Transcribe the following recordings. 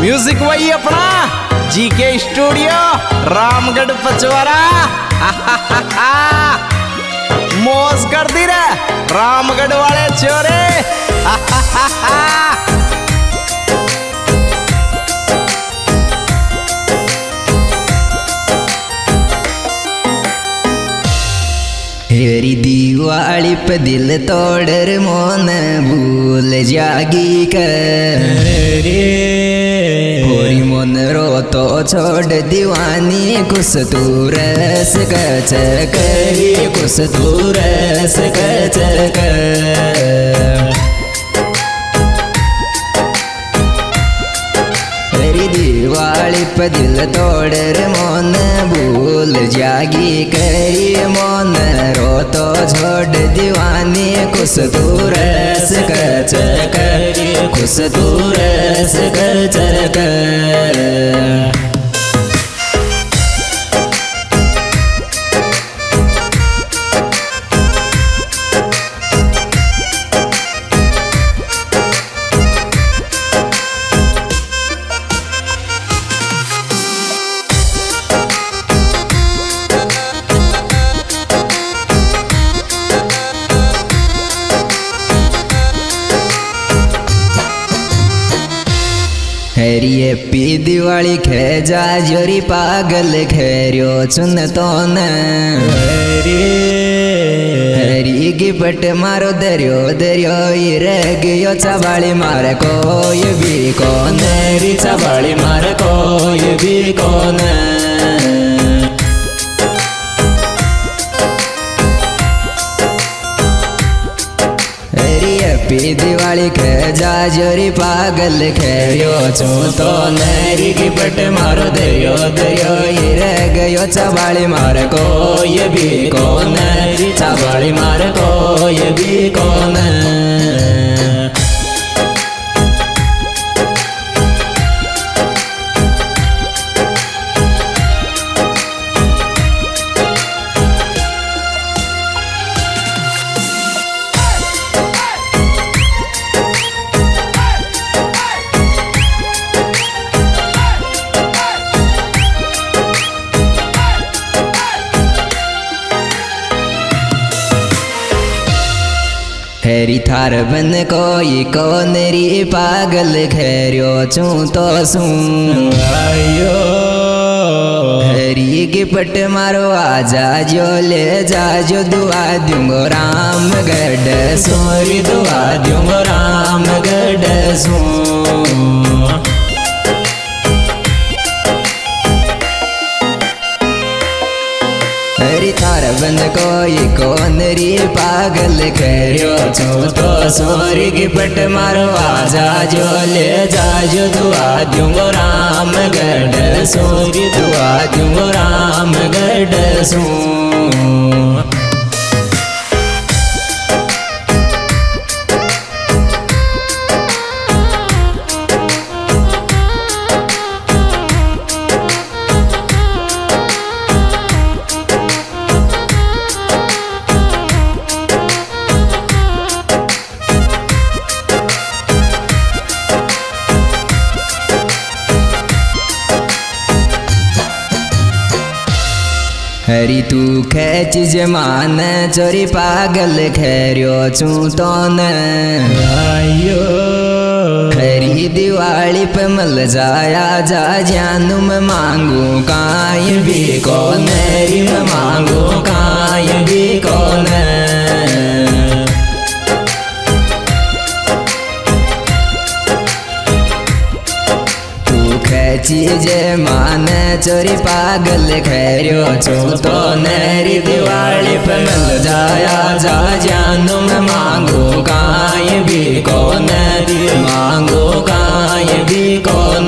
Music वही अपना GK studio Ramgarh पचवरा। मौज कर दी रे रामगढ़ वाले छोरे। हेरी दिवाली पे दिल तोड़ मोन भूल जागी कर होरी मोन रो तो छोड़ दीवानी कुछ दूर से कच करी कुछ दूर से कच कर। दिवाली पे दिल तोड़ मोन भूल जागी करी मोन रो तो छोड़ दीवानी कुछ दूर से कच करी कुछ दूर से कच कर। हरिये पी दिवाली खे जा जोरी पागल खेरियो चुन तो न हरी की पट मारो दरियो दरियो ये रह गयो चबाली मार को ये भी कौन री चबाली मार को ये भी कौन। पी दिवाली खे जा जोरी पागल खेरियो चू तो नरी की पट मारो दरियो दरियो ये रह गयो चबाली मार को ये भी कौन चबाली मार को ये भी कौन। हेरी थार बन कोई कौन री पागल खेरियो चू तो सू आयो हरी की पट मारो आजा जो ले जा जो दुआ दूंगो राम गढ़ सोरी दुआ दूंगो राम गढ़ सू। थार बंद कोई कौन री पागल खेरियो चू तो सोरी की पट मारो आजा जो ले जा जो दुआ दूंगो राम गढ़ सोरी दुआ दूंगो राम गढ़ सू। हरी तू खेच जमान चोरी पागल खेरियो चू तो न आयो हरी दिवाली पे मल जाया जा जानू मैं मांगू काय भी कौन री मैं मांगू काय भी कौन। चीज मान चोरी पागल खेरियो चू तो नरी दिवाली पे मिल जाया जा जानू मैं मांगू काय भी कौन मांगू काय भी कौन।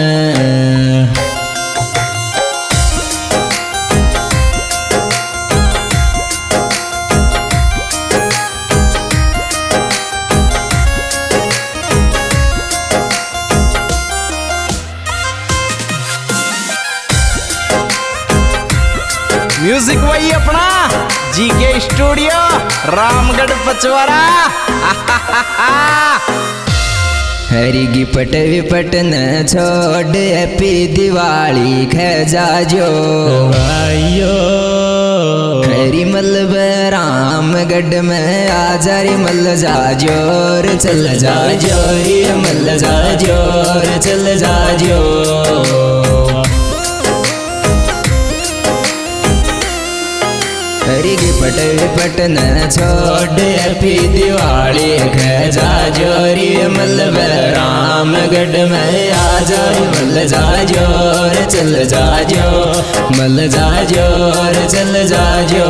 म्यूजिक वही अपना जीके स्टूडियो रामगढ़ पचवरा। हरी गिपट विपट न छोड़ हैप्पी दिवाली खजाजो भाइयो। हरी मल्लब रामगढ़ में आजा रे मल जाजो रे चल जाजो रे मल जाजो रे चल जाजो। हरी गिपट विपट न छोड़ हैप्पी दिवाली खजाजो रे मल्लब रामगढ़ में आजा रे मल जाजो रे चल जाजो मल जाजो रे चल जाजो।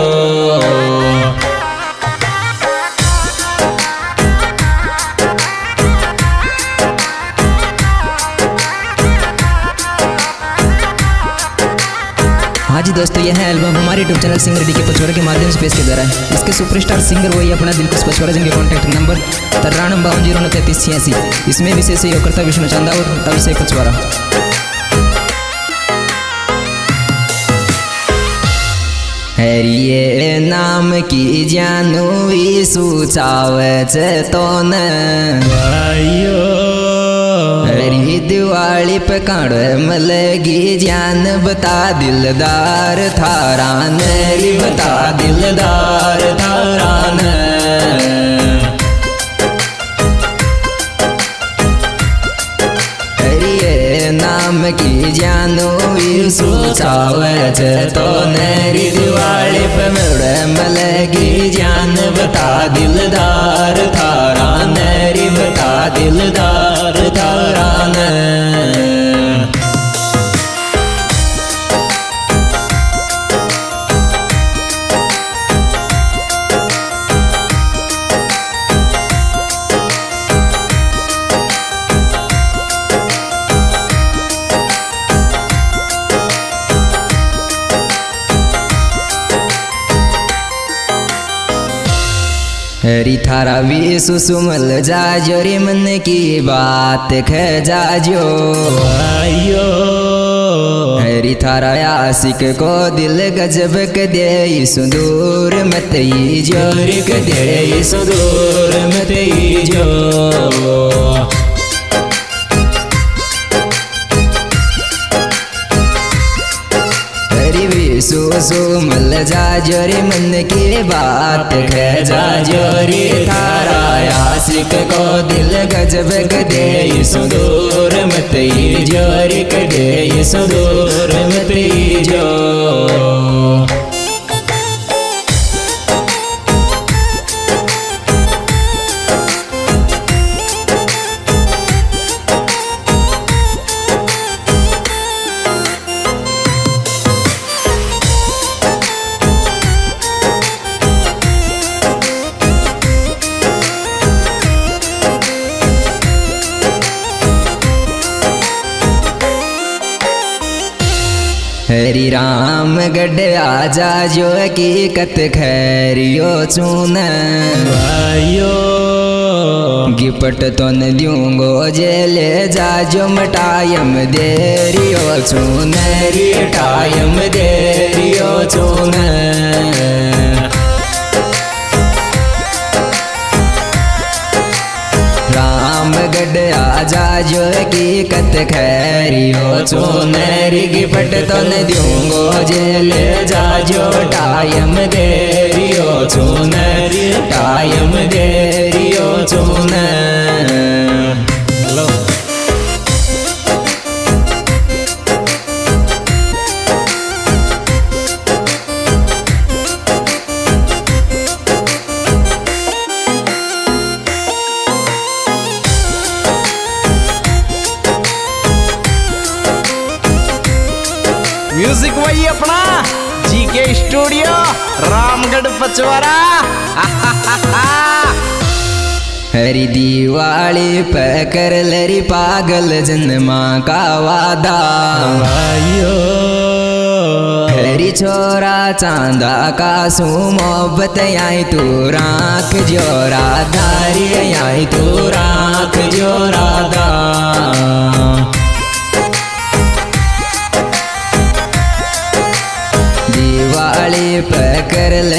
हाँ जी दोस्तों, यह है एल्बम हमारे यूट्यूब चैनल सिंगर डी के पचौरा के माध्यम से पेश किया जा रहा है। इसके सुपरस्टार सिंगर वही अपना दिलकश पचौरा, जिनके कॉन्टैक्ट नंबर 9352093386। इसमें विशेष सहयोग करता विष्णु चांदा और अभिषेक पचौरा। हरिये नाम की जानू सुचावच तो न भाइयो। हरी दिवाली पे काड़ मलगी जान बता दिलदार थारा नरी बता दिलदार थारा न। हरिये नाम की जानो वीर सुचावच तो नरी दिवाली पे मलगी जान बता दिलदार थारा नरी बता दिलदार थारा न। हरी थारा भी सुसुमल जाजो रे मन की बात खजाजो भाइयो। हरी थारा आशिक को दिल गजब क दे सुदूर मत जोर क दे सुदूर मत जो। सुसुमल जाजो रे मन की बात खजाजो रे थारा आशिक को दिल गजब क दे सुदूर मत जोर क दे सुदूर मत जो। हरी रामगढ़ आजा जो हकीकत खैरियो चून भाइयो। गिपट तो न दूंगो जेले जाजो मटायम देरियो चून री टायम देरियो चून। रामगढ़ आजा जो हकीकत खैरियो चूनरी गिपट तो न दूंगो जेले जाजो टायम देरियो चूनरी टायम देरियो चून। हेलो। म्यूजिक वही अपना जीके स्टूडियो रामगढ़ पचवरा। हरी दिवाली पे कर लरी पागल जन्मा का वादा भाइयो। हरी छोरा चांदा का सू मोहब्बत आई तू राख जो राधारी आई तू राख जो राधा। दिवाली पे कर